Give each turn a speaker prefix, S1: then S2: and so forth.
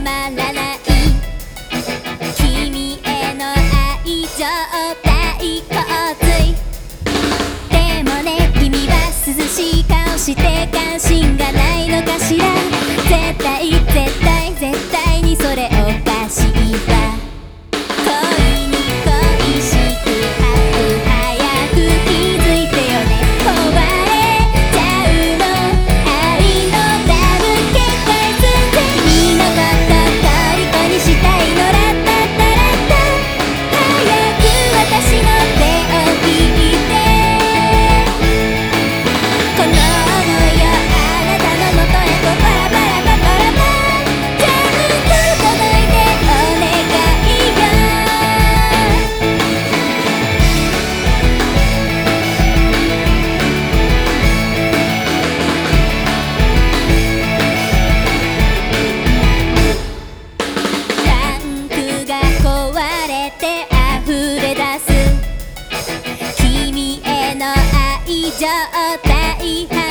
S1: まらない君への愛情大洪水でもね君は涼しい顔して関心がないのかしら絶対絶対絶対にそれおかしいわ恋に恋しく早く気づいてよね壊れちゃうの愛のダブ決壊する君のこと虜にしたいのラッタッタラッタ早く私の手を引いてこの想いをあなたのもとへとパラパラパパラパちゃんと届いてお願いよタンクが壊れて溢れ出す君への愛情大